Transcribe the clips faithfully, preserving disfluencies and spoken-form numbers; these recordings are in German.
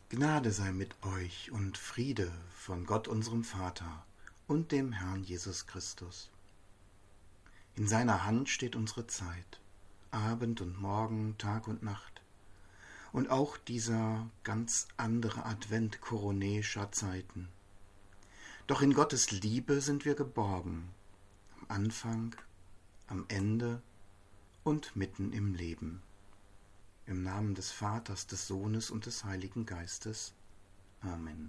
Gnade sei mit euch und Friede von Gott unserem Vater und dem Herrn Jesus Christus. In seiner Hand steht unsere Zeit, Abend und Morgen, Tag und Nacht. Und auch dieser ganz andere Advent koroneischer Zeiten. Doch in Gottes Liebe sind wir geborgen, am Anfang, am Ende und mitten im Leben. Im Namen des Vaters, des Sohnes und des Heiligen Geistes. Amen.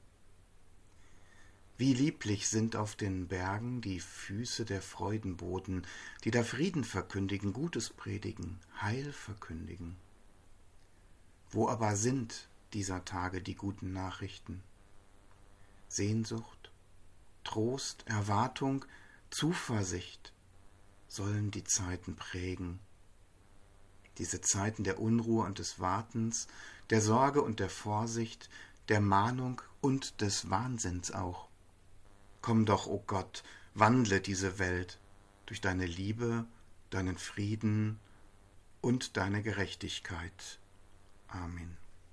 Wie lieblich sind auf den Bergen die Füße der Freudenboten, die da Frieden verkündigen, Gutes predigen, Heil verkündigen. Wo aber sind dieser Tage die guten Nachrichten? Sehnsucht, Trost, Erwartung, Zuversicht sollen die Zeiten prägen. Diese Zeiten der Unruhe und des Wartens, der Sorge und der Vorsicht, der Mahnung und des Wahnsinns auch. Komm doch, o Gott, wandle diese Welt durch deine Liebe, deinen Frieden und deine Gerechtigkeit. Amen.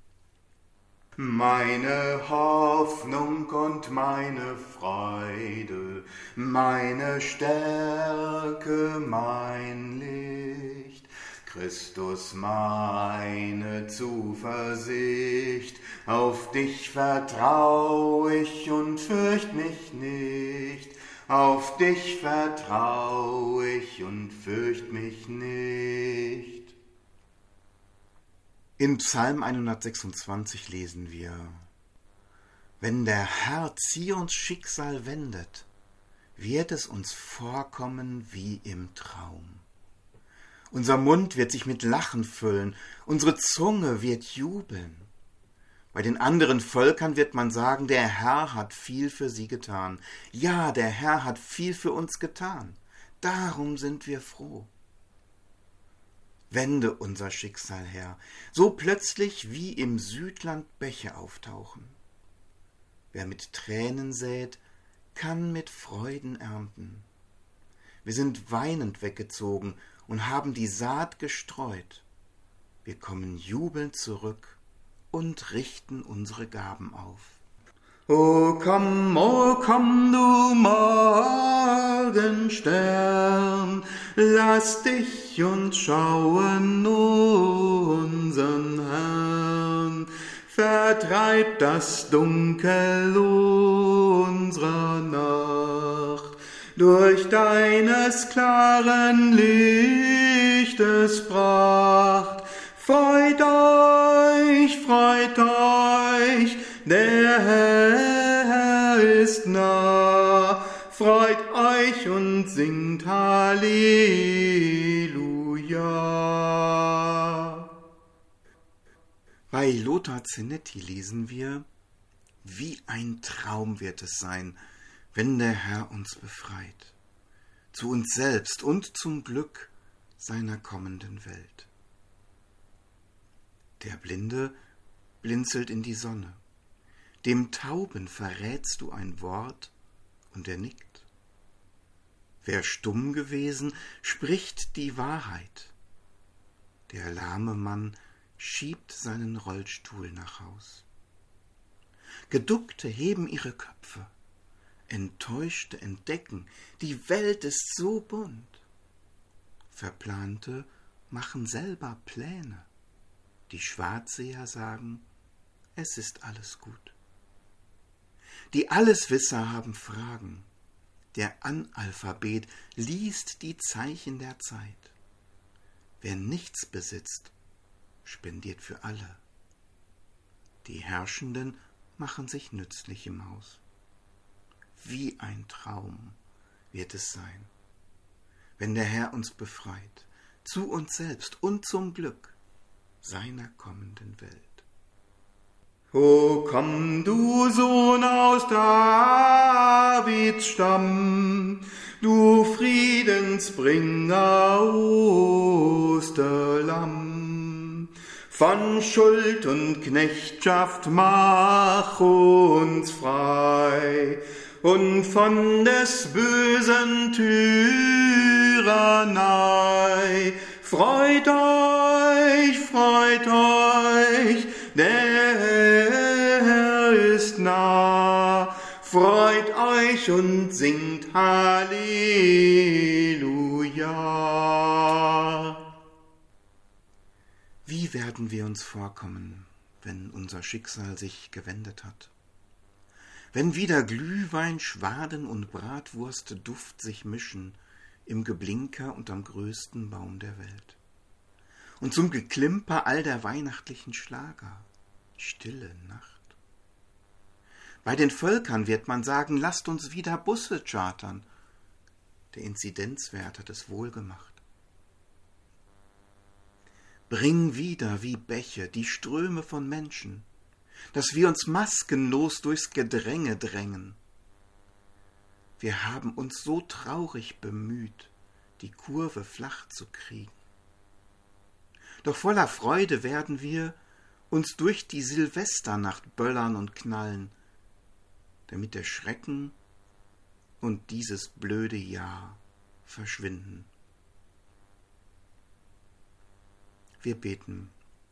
Meine Hoffnung und meine Freude, meine Stärke, mein Licht, Christus meine Zuversicht, auf dich vertrau ich und fürcht mich nicht, auf dich vertrau ich und fürcht mich nicht. In Psalm hundertsechsundzwanzig lesen wir: Wenn der Herr Zions Schicksal wendet, wird es uns vorkommen wie im Traum. Unser Mund wird sich mit Lachen füllen, unsere Zunge wird jubeln. Bei den anderen Völkern wird man sagen, der Herr hat viel für sie getan. Ja, der Herr hat viel für uns getan. Darum sind wir froh. Wende unser Schicksal, Herr, so plötzlich wie im Südland Bäche auftauchen. Wer mit Tränen sät, kann mit Freuden ernten. Wir sind weinend weggezogen und haben die Saat gestreut. Wir kommen jubelnd zurück und richten unsere Gaben auf. O komm, o komm, du Morgenstern, lass dich uns schauen, unsern Herrn. Vertreib das Dunkel unserer Nacht durch deines klaren Lichtes Pracht. Freut euch, freut euch, der Herr ist nah. Freut euch und singt Halleluja. Bei Lothar Zenetti lesen wir: Wie ein Traum wird es sein, wenn der Herr uns befreit, zu uns selbst und zum Glück seiner kommenden Welt. Der Blinde blinzelt in die Sonne, dem Tauben verrätst du ein Wort und er nickt. Wer stumm gewesen, spricht die Wahrheit. Der lahme Mann schiebt seinen Rollstuhl nach Haus. Geduckte heben ihre Köpfe, Enttäuschte entdecken, die Welt ist so bunt. Verplante machen selber Pläne. Die Schwarzseher sagen, es ist alles gut. Die Alleswisser haben Fragen. Der Analphabet liest die Zeichen der Zeit. Wer nichts besitzt, spendiert für alle. Die Herrschenden machen sich nützlich im Haus. Wie ein Traum wird es sein, wenn der Herr uns befreit, zu uns selbst und zum Glück seiner kommenden Welt. O komm, du Sohn aus Davids Stamm, du Friedensbringer Osterlamm. Von Schuld und Knechtschaft mach uns frei und von des bösen Tyrannei. Freut euch, freut euch, der freut euch und singt Halleluja. Wie werden wir uns vorkommen, wenn unser Schicksal sich gewendet hat? Wenn wieder Glühwein, Schwaden und Bratwurstduft sich mischen im Geblinker und am größten Baum der Welt. Und zum Geklimper all der weihnachtlichen Schlager, stille Nacht. Bei den Völkern wird man sagen, lasst uns wieder Busse chartern. Der Inzidenzwert hat es wohlgemacht. Bring wieder wie Bäche die Ströme von Menschen, dass wir uns maskenlos durchs Gedränge drängen. Wir haben uns so traurig bemüht, die Kurve flach zu kriegen. Doch voller Freude werden wir uns durch die Silvesternacht böllern und knallen, damit der Schrecken und dieses blöde Jahr verschwinden. Wir beten.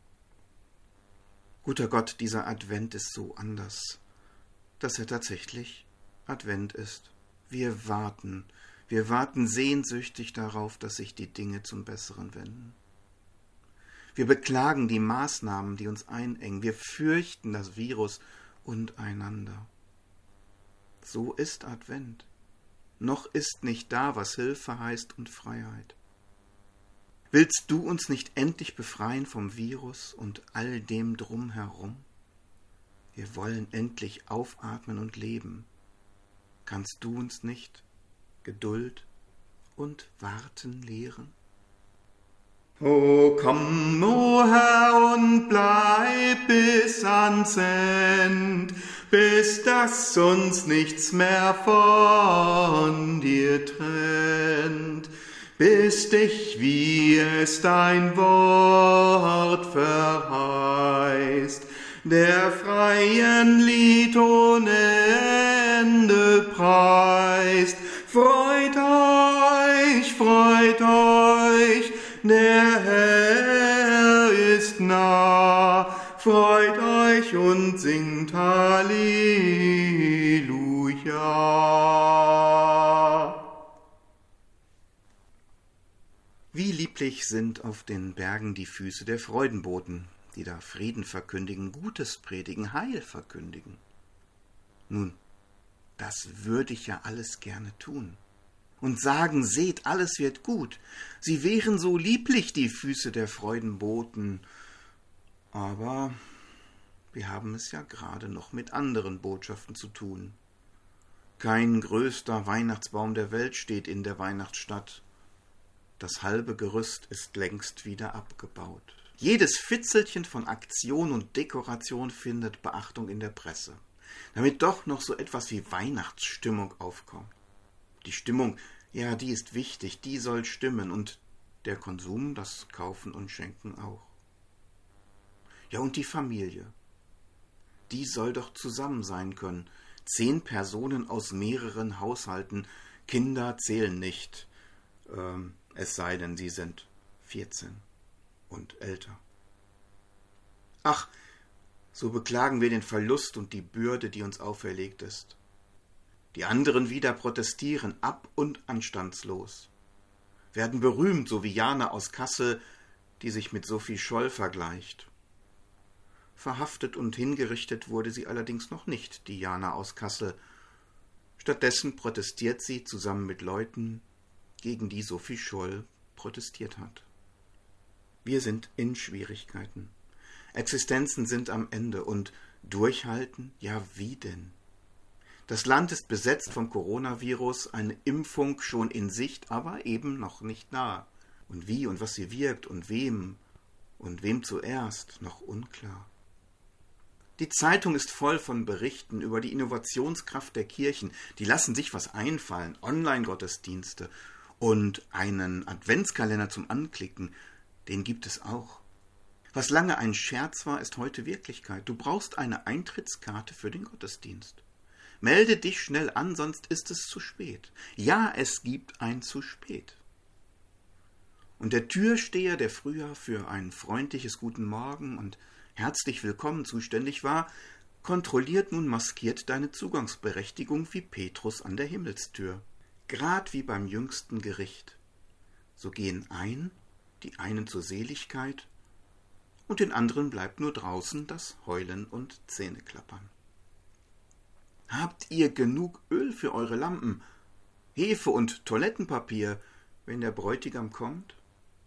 Guter Gott, dieser Advent ist so anders, dass er tatsächlich Advent ist. Wir warten, wir warten sehnsüchtig darauf, dass sich die Dinge zum Besseren wenden. Wir beklagen die Maßnahmen, die uns einengen. Wir fürchten das Virus und einander. So ist Advent. Noch ist nicht da, was Hilfe heißt und Freiheit. Willst du uns nicht endlich befreien vom Virus und all dem drumherum? Wir wollen endlich aufatmen und leben. Kannst du uns nicht Geduld und Warten lehren? O komm, o Herr, und bleib bis ans End, bis dass uns nichts mehr von dir trennt, bis dich, wie es dein Wort verheißt, der freien Lied ohne Ende preist. Freut euch, freut euch, der Herr ist nah, freut euch und singt Halleluja. Wie lieblich sind auf den Bergen die Füße der Freudenboten, die da Frieden verkündigen, Gutes predigen, Heil verkündigen. Nun, das würde ich ja alles gerne tun. Und sagen, seht, alles wird gut. Sie wären so lieblich, die Füße der Freudenboten. Aber wir haben es ja gerade noch mit anderen Botschaften zu tun. Kein größter Weihnachtsbaum der Welt steht in der Weihnachtsstadt. Das halbe Gerüst ist längst wieder abgebaut. Jedes Fitzelchen von Aktion und Dekoration findet Beachtung in der Presse, damit doch noch so etwas wie Weihnachtsstimmung aufkommt. Die Stimmung, ja, die ist wichtig, die soll stimmen, und der Konsum, das Kaufen und Schenken auch. Ja, und die Familie, die soll doch zusammen sein können. Zehn Personen aus mehreren Haushalten, Kinder zählen nicht, ähm, es sei denn, sie sind vierzehn und älter. Ach, so beklagen wir den Verlust und die Bürde, die uns auferlegt ist. Die anderen wieder protestieren, ab- und anstandslos, werden berühmt, so wie Jana aus Kassel, die sich mit Sophie Scholl vergleicht. Verhaftet und hingerichtet wurde sie allerdings noch nicht, die Jana aus Kassel. Stattdessen protestiert sie zusammen mit Leuten, gegen die Sophie Scholl protestiert hat. Wir sind in Schwierigkeiten. Existenzen sind am Ende, und durchhalten? Ja, wie denn? Das Land ist besetzt vom Coronavirus, eine Impfung schon in Sicht, aber eben noch nicht nah. Und wie und was sie wirkt und wem und wem zuerst, noch unklar. Die Zeitung ist voll von Berichten über die Innovationskraft der Kirchen. Die lassen sich was einfallen, Online-Gottesdienste und einen Adventskalender zum Anklicken, den gibt es auch. Was lange ein Scherz war, ist heute Wirklichkeit. Du brauchst eine Eintrittskarte für den Gottesdienst. Melde dich schnell an, sonst ist es zu spät. Ja, es gibt ein zu spät. Und der Türsteher, der früher für ein freundliches Guten Morgen und herzlich willkommen zuständig war, kontrolliert nun maskiert deine Zugangsberechtigung wie Petrus an der Himmelstür, grad wie beim jüngsten Gericht. So gehen ein, die einen zur Seligkeit, und den anderen bleibt nur draußen das Heulen und Zähneklappern. Habt ihr genug Öl für eure Lampen, Hefe und Toilettenpapier, wenn der Bräutigam kommt?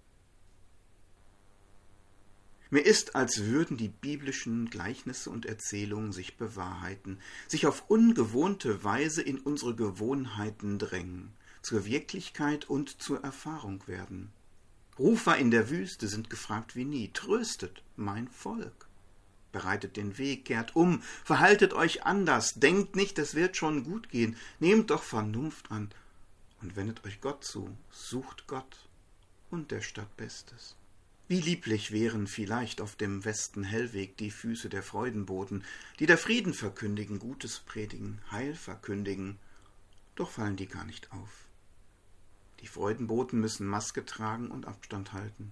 Mir ist, als würden die biblischen Gleichnisse und Erzählungen sich bewahrheiten, sich auf ungewohnte Weise in unsere Gewohnheiten drängen, zur Wirklichkeit und zur Erfahrung werden. Rufer in der Wüste sind gefragt wie nie: Tröstet mein Volk, bereitet den Weg, kehrt um, verhaltet euch anders, denkt nicht, es wird schon gut gehen, nehmt doch Vernunft an und wendet euch Gott zu, sucht Gott und der Stadt Bestes. Wie lieblich wären vielleicht auf dem Westen-Hellweg die Füße der Freudenboten, die der Frieden verkündigen, Gutes predigen, Heil verkündigen, doch fallen die gar nicht auf. Die Freudenboten müssen Maske tragen und Abstand halten.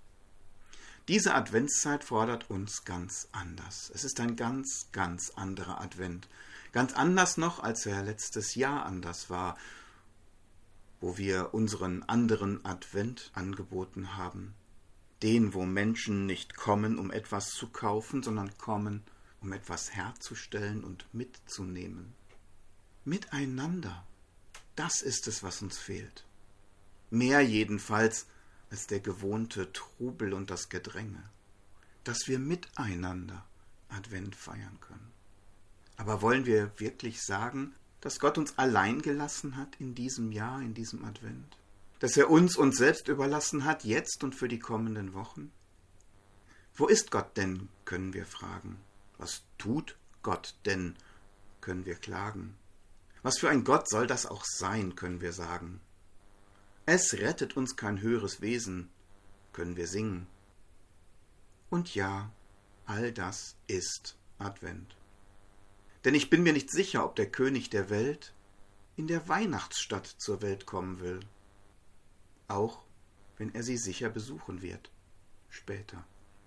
Diese Adventszeit fordert uns ganz anders. Es ist ein ganz, ganz anderer Advent. Ganz anders noch, als er letztes Jahr anders war, wo wir unseren anderen Advent angeboten haben. Den, wo Menschen nicht kommen, um etwas zu kaufen, sondern kommen, um etwas herzustellen und mitzunehmen. Miteinander, das ist es, was uns fehlt. Mehr jedenfalls als der gewohnte Trubel und das Gedränge, dass wir miteinander Advent feiern können. Aber wollen wir wirklich sagen, dass Gott uns allein gelassen hat in diesem Jahr, in diesem Advent? Dass er uns uns selbst überlassen hat, jetzt und für die kommenden Wochen? Wo ist Gott denn, können wir fragen. Was tut Gott denn, können wir klagen. Was für ein Gott soll das auch sein, können wir sagen. Es rettet uns kein höheres Wesen, können wir singen. Und ja, all das ist Advent. Denn ich bin mir nicht sicher, ob der König der Welt in der Weihnachtsstadt zur Welt kommen will. Auch wenn er sie sicher besuchen wird, später.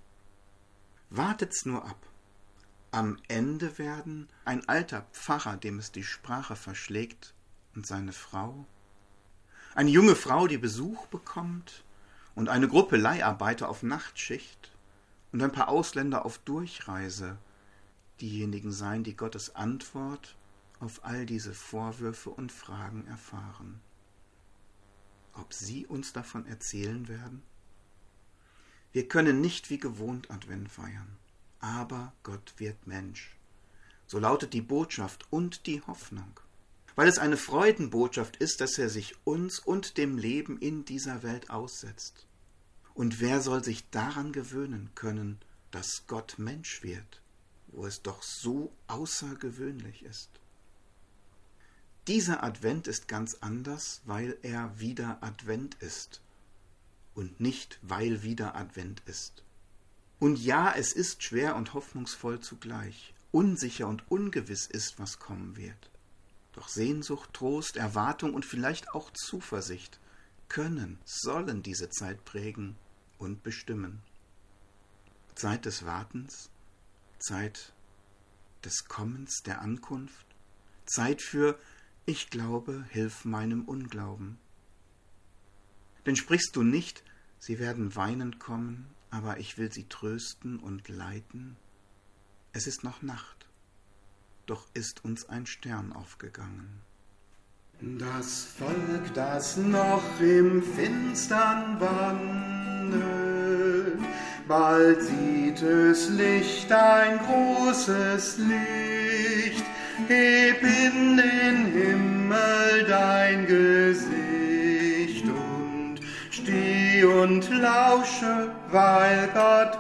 Wartet's nur ab. Am Ende werden ein alter Pfarrer, dem es die Sprache verschlägt, und seine Frau, eine junge Frau, die Besuch bekommt, und eine Gruppe Leiharbeiter auf Nachtschicht und ein paar Ausländer auf Durchreise diejenigen sein, die Gottes Antwort auf all diese Vorwürfe und Fragen erfahren. Ob sie uns davon erzählen werden? Wir können nicht wie gewohnt Advent feiern, aber Gott wird Mensch. So lautet die Botschaft und die Hoffnung. Weil es eine Freudenbotschaft ist, dass er sich uns und dem Leben in dieser Welt aussetzt. Und wer soll sich daran gewöhnen können, dass Gott Mensch wird, wo es doch so außergewöhnlich ist? Dieser Advent ist ganz anders, weil er wieder Advent ist und nicht, weil wieder Advent ist. Und ja, es ist schwer und hoffnungsvoll zugleich, unsicher und ungewiss ist, was kommen wird. Doch Sehnsucht, Trost, Erwartung und vielleicht auch Zuversicht können, sollen diese Zeit prägen und bestimmen. Zeit des Wartens, Zeit des Kommens, der Ankunft, Zeit für Ich glaube, hilf meinem Unglauben. Denn sprichst du nicht, sie werden weinend kommen, aber ich will sie trösten und leiten? Es ist noch Nacht, doch ist uns ein Stern aufgegangen. Das Volk, das noch im Finstern wandelt, bald sieht es Licht, ein großes Licht. Heb in den Himmel dein Gesicht und steh und lausche, weil Gott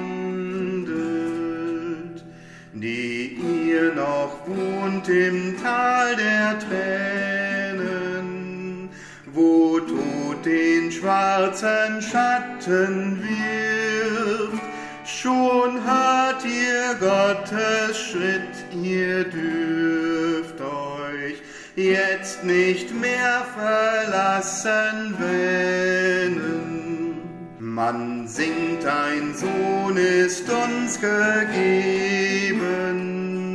handelt. Die ihr noch wohnt im Tal der Tränen, wo Tod den schwarzen Schatten wirft, schon hört ihr Gottes Schritt, ihr dürft euch jetzt nicht mehr verlassen wähnen. Man singt, ein Sohn ist uns gegeben,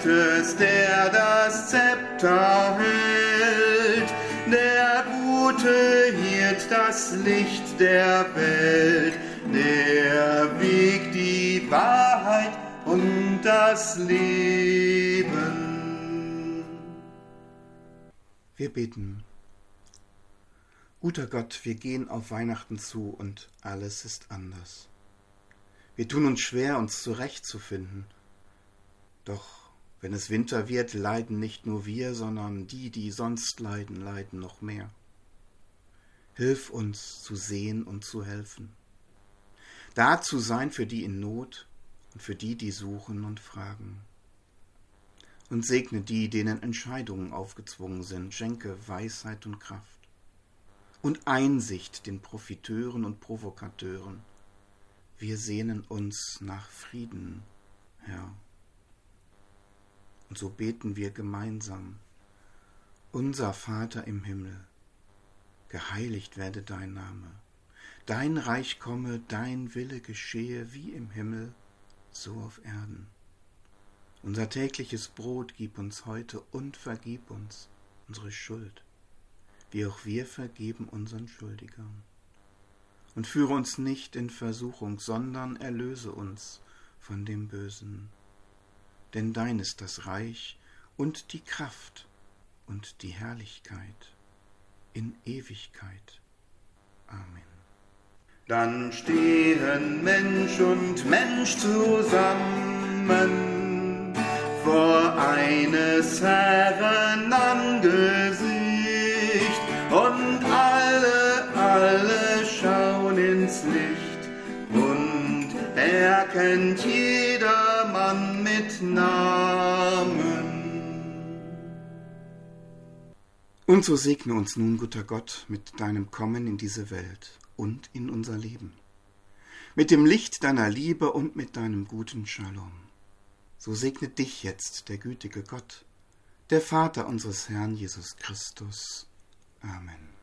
Gottes, der das Zepter hält, der gute Hirt, das Licht der Welt, der Weg, die Wahrheit und das Leben. Wir beten. Guter Gott, wir gehen auf Weihnachten zu und alles ist anders. Wir tun uns schwer, uns zurechtzufinden. Doch wenn es Winter wird, leiden nicht nur wir, sondern die, die sonst leiden, leiden noch mehr. Hilf uns zu sehen und zu helfen. Da zu sein für die in Not und für die, die suchen und fragen. Und segne die, denen Entscheidungen aufgezwungen sind, schenke Weisheit und Kraft. Und Einsicht den Profiteuren und Provokateuren. Wir sehnen uns nach Frieden, Herr. Und so beten wir gemeinsam. Unser Vater im Himmel, geheiligt werde dein Name. Dein Reich komme, dein Wille geschehe wie im Himmel, so auf Erden. Unser tägliches Brot gib uns heute und vergib uns unsere Schuld, wie auch wir vergeben unseren Schuldigern. Und führe uns nicht in Versuchung, sondern erlöse uns von dem Bösen. Denn dein ist das Reich und die Kraft und die Herrlichkeit in Ewigkeit. Amen. Dann stehen Mensch und Mensch zusammen vor eines Herrn Angesicht. Und alle, alle schauen ins Licht und erkennt jedermann mit Namen. Und so segne uns nun, guter Gott, mit deinem Kommen in diese Welt und in unser Leben, mit dem Licht deiner Liebe und mit deinem guten Shalom. So segne dich jetzt der gütige Gott, der Vater unseres Herrn Jesus Christus. Amen.